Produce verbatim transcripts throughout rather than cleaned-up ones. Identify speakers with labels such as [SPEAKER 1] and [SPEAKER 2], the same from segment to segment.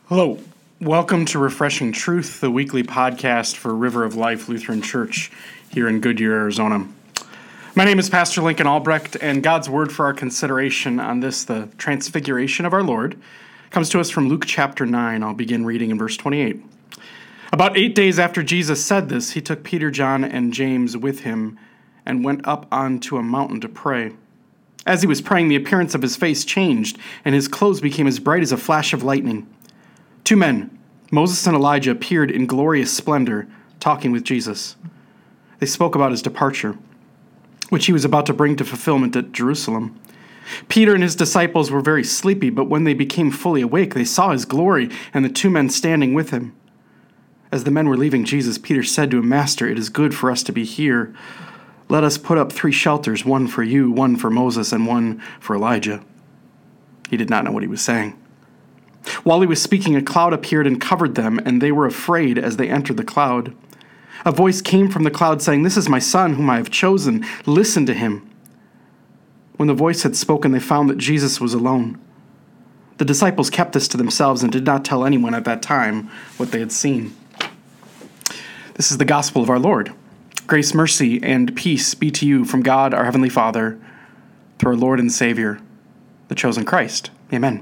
[SPEAKER 1] Hello. Welcome to Refreshing Truth, the weekly podcast for River of Life Lutheran Church here in Goodyear, Arizona. My name is Pastor Lincoln Albrecht, and God's word for our consideration on this, the transfiguration of our Lord, comes to us from Luke chapter nine. I'll begin reading in verse twenty-eight. About eight days after Jesus said this, he took Peter, John, and James with him and went up onto a mountain to pray. As he was praying, the appearance of his face changed, and his clothes became as bright as a flash of lightning. Two men, Moses and Elijah, appeared in glorious splendor, talking with Jesus. They spoke about his departure, which he was about to bring to fulfillment at Jerusalem. Peter and his disciples were very sleepy, but when they became fully awake, they saw his glory and the two men standing with him. As the men were leaving Jesus, Peter said to him, "Master, it is good for us to be here. Let us put up three shelters, one for you, one for Moses, and one for Elijah." He did not know what he was saying. While he was speaking, a cloud appeared and covered them, and they were afraid as they entered the cloud. A voice came from the cloud saying, "This is my son whom I have chosen. Listen to him." When the voice had spoken, they found that Jesus was alone. The disciples kept this to themselves and did not tell anyone at that time what they had seen. This is the gospel of our Lord. Grace, mercy, and peace be to you from God, our Heavenly Father, through our Lord and Savior, the chosen Christ. Amen.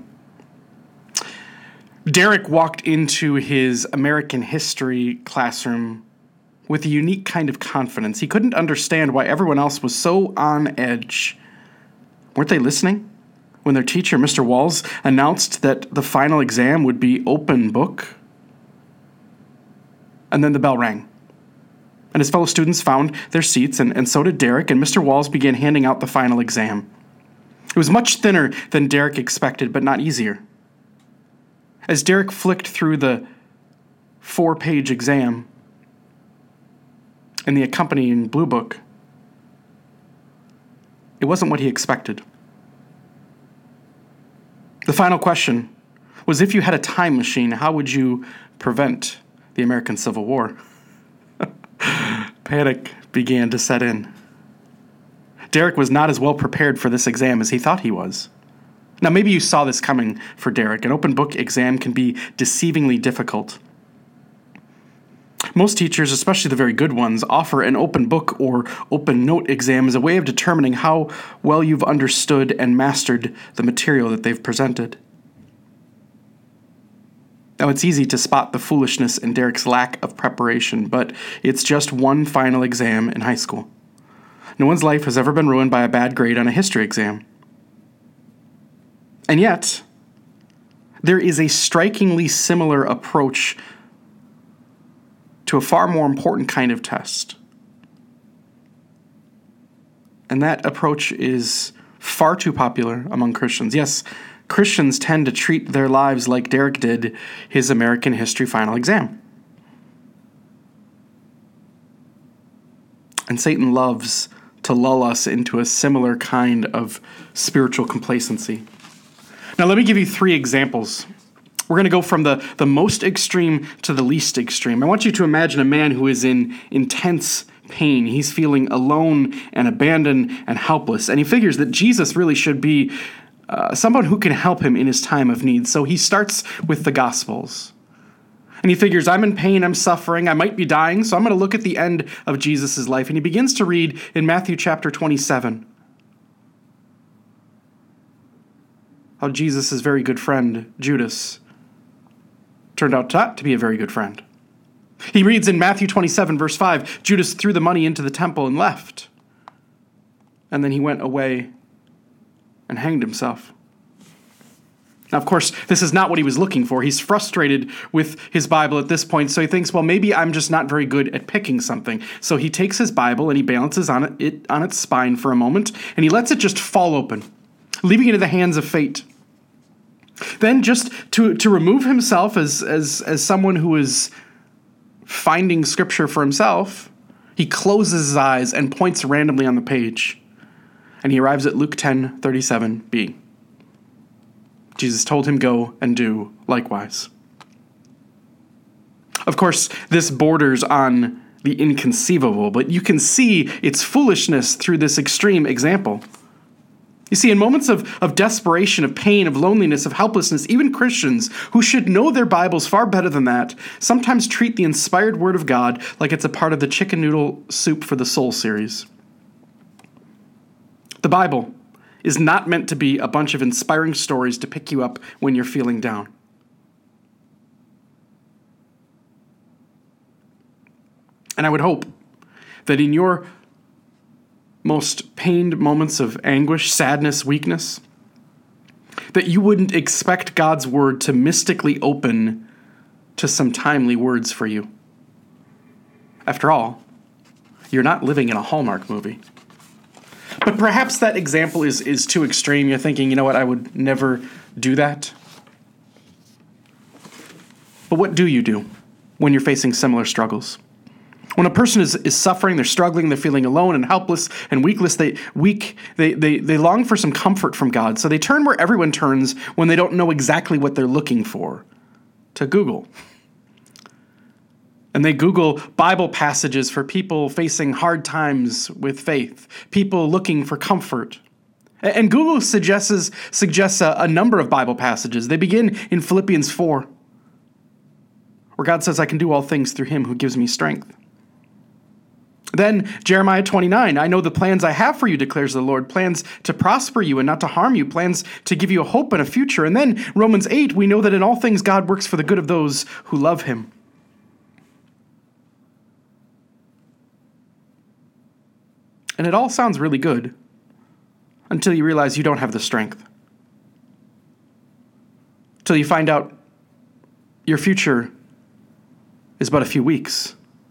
[SPEAKER 1] Derek walked into his American history classroom with a unique kind of confidence. He couldn't understand why everyone else was so on edge. Weren't they listening when their teacher, Mister Walls, announced that the final exam would be open book? And then the bell rang, and his fellow students found their seats, and, and so did Derek, and Mister Walls began handing out the final exam. It was much thinner than Derek expected, but not easier. As Derek flicked through the four-page exam and the accompanying blue book, it wasn't what he expected. The final question was, if you had a time machine, how would you prevent the American Civil War? Panic began to set in. Derek was not as well prepared for this exam as he thought he was. Now, maybe you saw this coming for Derek. An open book exam can be deceivingly difficult. Most teachers, especially the very good ones, offer an open book or open note exam as a way of determining how well you've understood and mastered the material that they've presented. Now, it's easy to spot the foolishness in Derek's lack of preparation, but it's just one final exam in high school. No one's life has ever been ruined by a bad grade on a history exam. And yet, there is a strikingly similar approach to a far more important kind of test. And that approach is far too popular among Christians. Yes, Christians tend to treat their lives like Derek did his American history final exam. And Satan loves to lull us into a similar kind of spiritual complacency. Now, let me give you three examples. We're going to go from the, the most extreme to the least extreme. I want you to imagine a man who is in intense pain. He's feeling alone and abandoned and helpless, and he figures that Jesus really should be uh, someone who can help him in his time of need. So he starts with the Gospels. And he figures, I'm in pain, I'm suffering, I might be dying, so I'm going to look at the end of Jesus' life. And he begins to read in Matthew chapter twenty-seven. How Jesus' very good friend, Judas, turned out not to be a very good friend. He reads in Matthew twenty-seven, verse five, Judas threw the money into the temple and left. And then he went away and hanged himself. Now, of course, this is not what he was looking for. He's frustrated with his Bible at this point, so he thinks, well, maybe I'm just not very good at picking something. So he takes his Bible and he balances on it, it on its spine for a moment, and he lets it just fall open, leaving it in the hands of fate. Then, just to, to remove himself as, as, as someone who is finding Scripture for himself, he closes his eyes and points randomly on the page. And he arrives at Luke ten thirty-seven b. Jesus told him, "Go and do likewise." Of course, this borders on the inconceivable, but you can see its foolishness through this extreme example. You see, in moments of, of desperation, of pain, of loneliness, of helplessness, even Christians who should know their Bibles far better than that sometimes treat the inspired Word of God like it's a part of the Chicken Noodle Soup for the Soul series. The Bible is not meant to be a bunch of inspiring stories to pick you up when you're feeling down. And I would hope that in your most pained moments of anguish, sadness, weakness, that you wouldn't expect God's word to mystically open to some timely words for you. After all, you're not living in a Hallmark movie. But perhaps that example is, is too extreme. You're thinking, you know what, I would never do that. But what do you do when you're facing similar struggles? When a person is, is suffering, they're struggling, they're feeling alone and helpless and weakless, they weak, they, they they long for some comfort from God. So they turn where everyone turns when they don't know exactly what they're looking for, to Google. And they Google Bible passages for people facing hard times with faith, people looking for comfort. And Google suggests, suggests a, a number of Bible passages. They begin in Philippians four, where God says, I can do all things through him who gives me strength. Then Jeremiah twenty-nine, I know the plans I have for you, declares the Lord, plans to prosper you and not to harm you, plans to give you a hope and a future. And then Romans eight, we know that in all things God works for the good of those who love him. And it all sounds really good until you realize you don't have the strength. Until you find out your future is but a few weeks.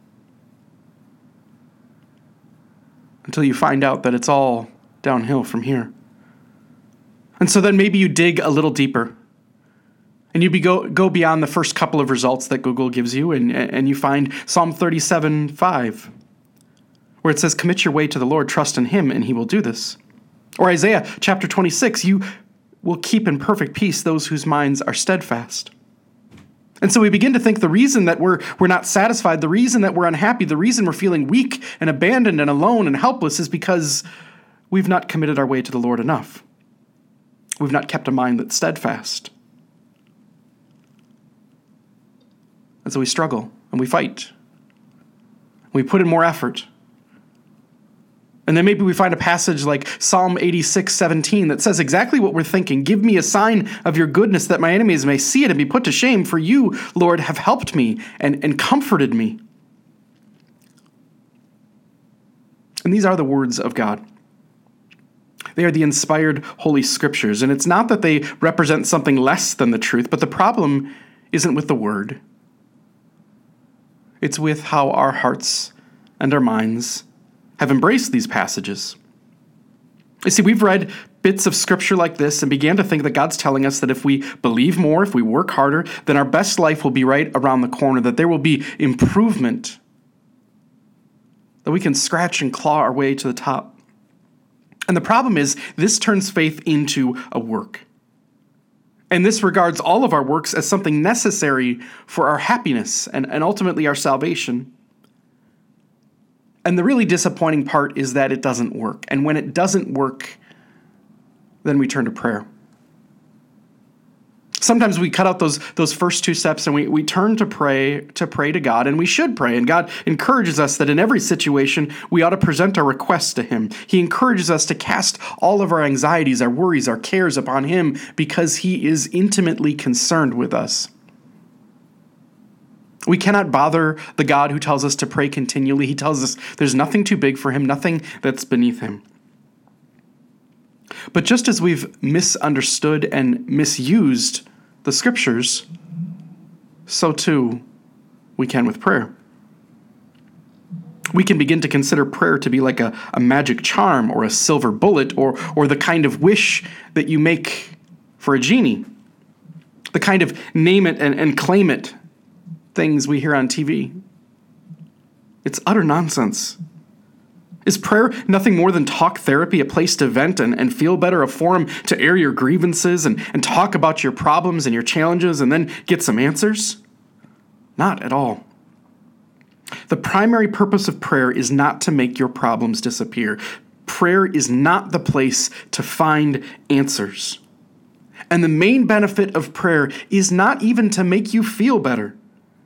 [SPEAKER 1] Until you find out that it's all downhill from here. And so then maybe you dig a little deeper. And you be go, go beyond the first couple of results that Google gives you, and, and you find Psalm thirty-seven five, where it says, commit your way to the Lord, trust in him, and he will do this. Or Isaiah chapter twenty-six, you will keep in perfect peace those whose minds are steadfast. And so we begin to think the reason that we're we're not satisfied, the reason that we're unhappy, the reason we're feeling weak and abandoned and alone and helpless is because we've not committed our way to the Lord enough. We've not kept a mind that's steadfast. And so we struggle and we fight. We put in more effort. And then maybe we find a passage like Psalm eighty-six seventeen that says exactly what we're thinking. Give me a sign of your goodness that my enemies may see it and be put to shame. For you, Lord, have helped me and, and comforted me. And these are the words of God. They are the inspired Holy Scriptures. And it's not that they represent something less than the truth, but the problem isn't with the word. It's with how our hearts and our minds have embraced these passages. You see, we've read bits of scripture like this and began to think that God's telling us that if we believe more, if we work harder, then our best life will be right around the corner, that there will be improvement, that we can scratch and claw our way to the top. And the problem is, this turns faith into a work. And this regards all of our works as something necessary for our happiness and, and ultimately our salvation. And the really disappointing part is that it doesn't work. And when it doesn't work, then we turn to prayer. Sometimes we cut out those, those first two steps and we, we turn to pray to pray to God, and we should pray. And God encourages us that in every situation, we ought to present our requests to him. He encourages us to cast all of our anxieties, our worries, our cares upon him because he is intimately concerned with us. We cannot bother the God who tells us to pray continually. He tells us there's nothing too big for him, nothing that's beneath him. But just as we've misunderstood and misused the scriptures, so too we can with prayer. We can begin to consider prayer to be like a, a magic charm or a silver bullet or, or the kind of wish that you make for a genie, the kind of name it and, and claim it things we hear on T V. It's utter nonsense. Is prayer nothing more than talk therapy, a place to vent and, and feel better, a forum to air your grievances and, and talk about your problems and your challenges and then get some answers? Not at all. The primary purpose of prayer is not to make your problems disappear. prayer is not the place to find answers. And the main benefit of prayer is not even to make you feel better.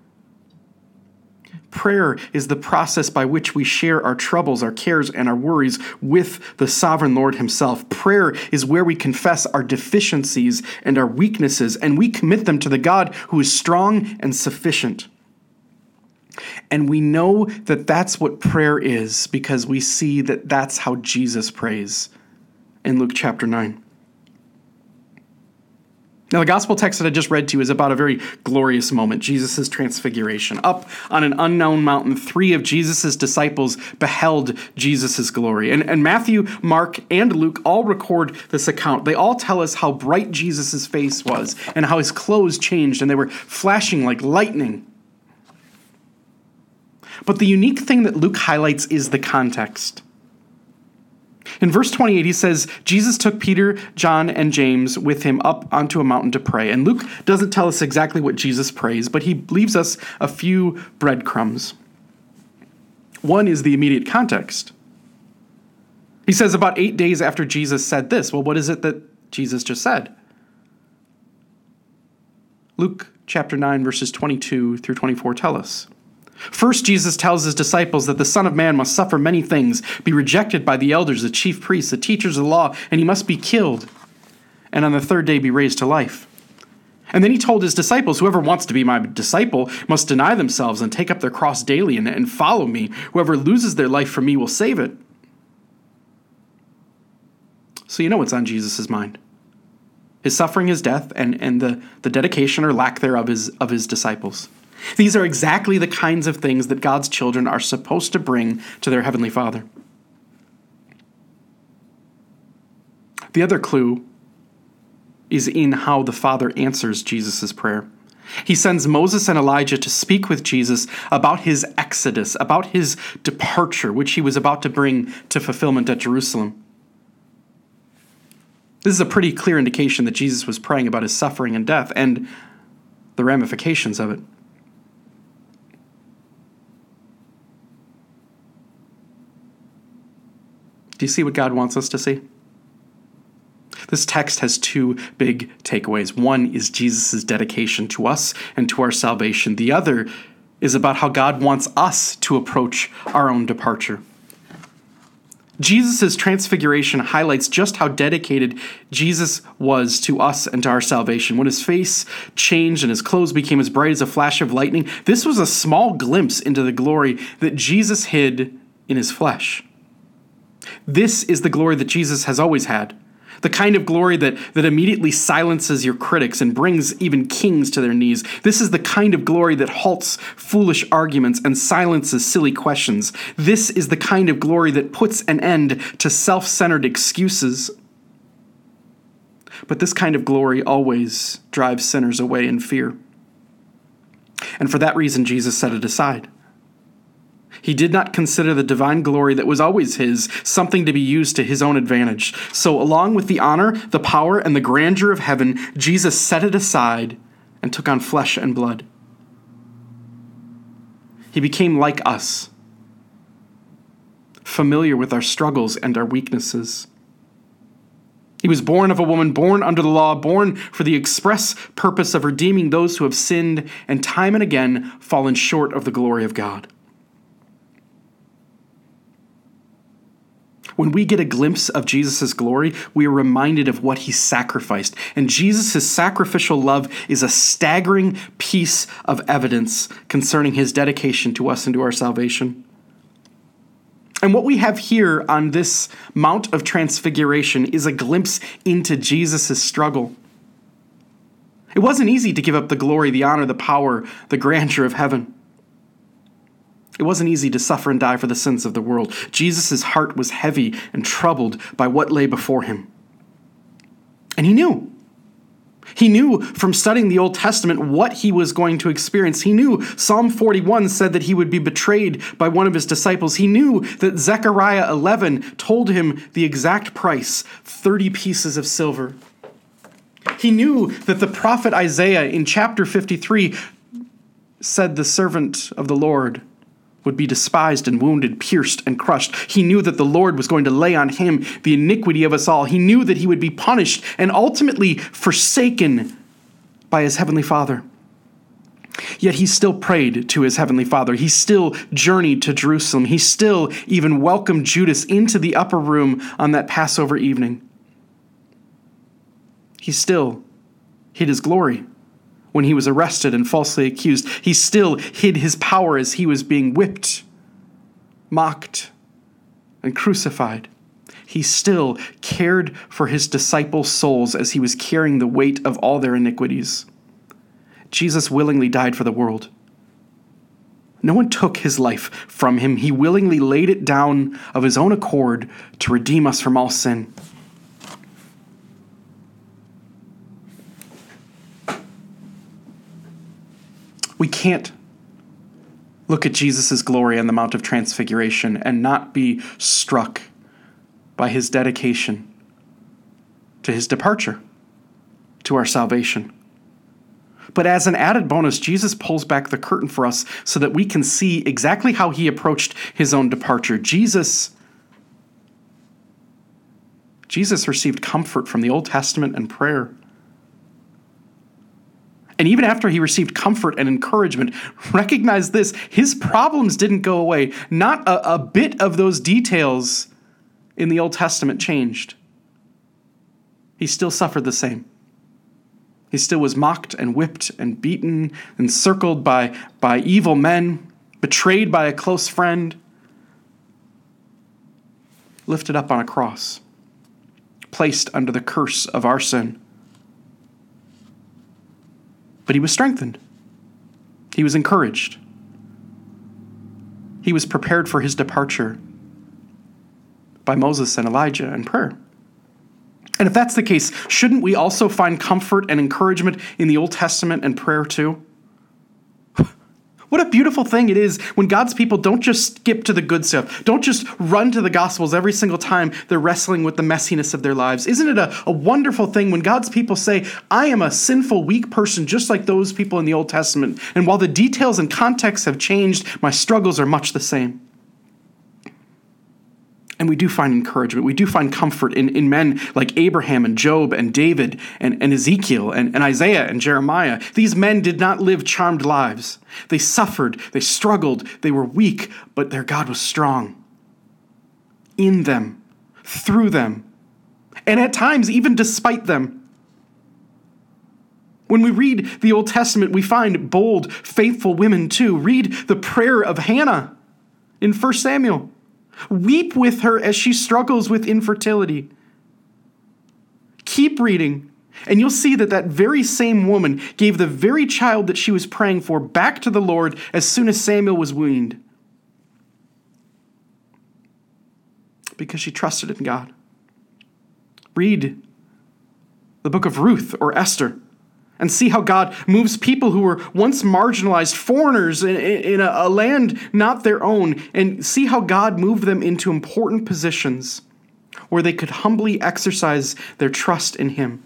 [SPEAKER 1] Prayer is the process by which we share our troubles, our cares, and our worries with the sovereign Lord himself. Prayer is where we confess our deficiencies and our weaknesses, and we commit them to the God who is strong and sufficient. And we know that that's what prayer is because we see that that's how Jesus prays in Luke chapter nine. Now, the gospel text that I just read to you is about a very glorious moment, Jesus' transfiguration. Up on an unknown mountain, three of Jesus' disciples beheld Jesus' glory. And, and Matthew, Mark, and Luke all record this account. They all tell us how bright Jesus' face was and how his clothes changed, and they were flashing like lightning. But the unique thing that Luke highlights is the context. In verse twenty-eight, he says, Jesus took Peter, John, and James with him up onto a mountain to pray. And Luke doesn't tell us exactly what Jesus prays, but he leaves us a few breadcrumbs. One is the immediate context. He says about eight days after Jesus said this. Well, what is it that Jesus just said? Luke chapter nine, verses twenty-two through twenty-four tell us. First, Jesus tells his disciples that the Son of Man must suffer many things, be rejected by the elders, the chief priests, the teachers of the law, and he must be killed, and on the third day be raised to life. And then he told his disciples, whoever wants to be my disciple must deny themselves and take up their cross daily and, and follow me. Whoever loses their life for me will save it. So you know what's on Jesus' mind. His suffering, his death, and, and the, the dedication or lack thereof his, of his disciples. These are exactly the kinds of things that God's children are supposed to bring to their Heavenly Father. The other clue is in how the Father answers Jesus' prayer. He sends Moses and Elijah to speak with Jesus about his exodus, about his departure, which he was about to bring to fulfillment at Jerusalem. This is a pretty clear indication that Jesus was praying about his suffering and death and the ramifications of it. Do you see what God wants us to see? This text has two big takeaways. One is Jesus' dedication to us and to our salvation. The other is about how God wants us to approach our own departure. Jesus' transfiguration highlights just how dedicated Jesus was to us and to our salvation. When his face changed and his clothes became as bright as a flash of lightning, this was a small glimpse into the glory that Jesus hid in his flesh. This is the glory that Jesus has always had, the kind of glory that, that immediately silences your critics and brings even kings to their knees. This is the kind of glory that halts foolish arguments and silences silly questions. This is the kind of glory that puts an end to self-centered excuses. But this kind of glory always drives sinners away in fear. And for that reason, Jesus set it aside. He did not consider the divine glory that was always his something to be used to his own advantage. So along with the honor, the power, and the grandeur of heaven, Jesus set it aside and took on flesh and blood. He became like us, familiar with our struggles and our weaknesses. He was born of a woman, born under the law, born for the express purpose of redeeming those who have sinned and time and again fallen short of the glory of God. When we get a glimpse of Jesus' glory, we are reminded of what he sacrificed. And Jesus' sacrificial love is a staggering piece of evidence concerning his dedication to us and to our salvation. And what we have here on this Mount of Transfiguration is a glimpse into Jesus' struggle. It wasn't easy to give up the glory, the honor, the power, the grandeur of heaven. It wasn't easy to suffer and die for the sins of the world. Jesus' heart was heavy and troubled by what lay before him. And he knew. He knew from studying the Old Testament what he was going to experience. He knew Psalm forty-one said that he would be betrayed by one of his disciples. He knew that Zechariah eleven told him the exact price, thirty pieces of silver. He knew that the prophet Isaiah in chapter fifty-three said the servant of the Lord would be despised and wounded, pierced and crushed. He knew that the Lord was going to lay on him the iniquity of us all. He knew that he would be punished and ultimately forsaken by his heavenly Father. Yet he still prayed to his heavenly Father. He still journeyed to Jerusalem. He still even welcomed Judas into the upper room on that Passover evening. He still hid his glory when he was arrested and falsely accused. He still hid his power as he was being whipped, mocked, and crucified. He still cared for his disciples' souls as he was carrying the weight of all their iniquities. Jesus willingly died for the world. No one took his life from him. He willingly laid it down of his own accord to redeem us from all sin. We can't look at Jesus' glory on the Mount of Transfiguration and not be struck by his dedication to his departure, to our salvation. But as an added bonus, Jesus pulls back the curtain for us so that we can see exactly how he approached his own departure. Jesus, Jesus received comfort from the Old Testament and prayer. And even after he received comfort and encouragement, recognize this, his problems didn't go away. Not a, a bit of those details in the Old Testament changed. He still suffered the same. He still was mocked and whipped and beaten, encircled by, by evil men, betrayed by a close friend, lifted up on a cross, placed under the curse of our sin. But he was strengthened. He was encouraged. He was prepared for his departure by Moses and Elijah and prayer. And if that's the case, shouldn't we also find comfort and encouragement in the Old Testament and prayer too? What a beautiful thing it is when God's people don't just skip to the good stuff, don't just run to the Gospels every single time they're wrestling with the messiness of their lives. Isn't it a, a wonderful thing when God's people say, I am a sinful, weak person just like those people in the Old Testament, and while the details and contexts have changed, my struggles are much the same. And we do find encouragement. We do find comfort in, in men like Abraham and Job and David and, and Ezekiel and, and Isaiah and Jeremiah. These men did not live charmed lives. They suffered, they struggled, they were weak, but their God was strong. In them, through them, and at times even despite them. When we read the Old Testament, we find bold, faithful women too. Read the prayer of Hannah in First Samuel. Weep with her as she struggles with infertility. Keep reading, and you'll see that that very same woman gave the very child that she was praying for back to the Lord as soon as Samuel was weaned. Because she trusted in God. Read the book of Ruth or Esther and see how God moves people who were once marginalized, foreigners in, in a, a land not their own, and see how God moved them into important positions where they could humbly exercise their trust in him.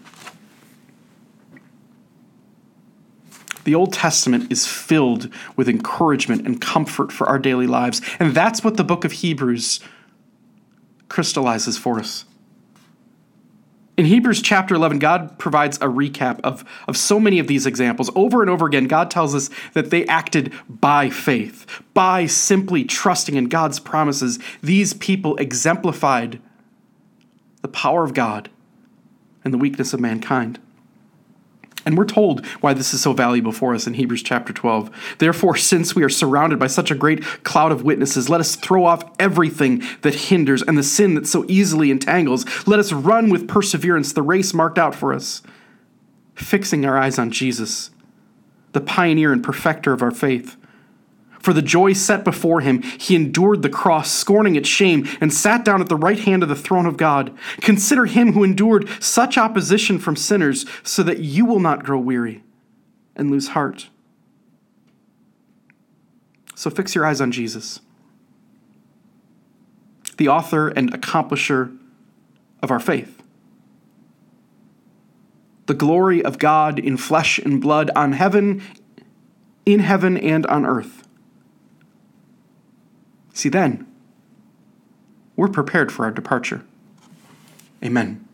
[SPEAKER 1] The Old Testament is filled with encouragement and comfort for our daily lives, and that's what the book of Hebrews crystallizes for us. In Hebrews chapter eleven, God provides a recap of, of so many of these examples. Over and over again, God tells us that they acted by faith, by simply trusting in God's promises. These people exemplified the power of God and the weakness of mankind. And we're told why this is so valuable for us in Hebrews chapter twelve. Therefore, since we are surrounded by such a great cloud of witnesses, let us throw off everything that hinders and the sin that so easily entangles. Let us run with perseverance the race marked out for us, fixing our eyes on Jesus, the pioneer and perfecter of our faith. For the joy set before him, he endured the cross, scorning its shame, and sat down at the right hand of the throne of God. Consider him who endured such opposition from sinners, so that you will not grow weary and lose heart. So fix your eyes on Jesus, the author and accomplisher of our faith. The glory of God in flesh and blood on heaven, in heaven and on earth. See, then we're prepared for our departure. Amen.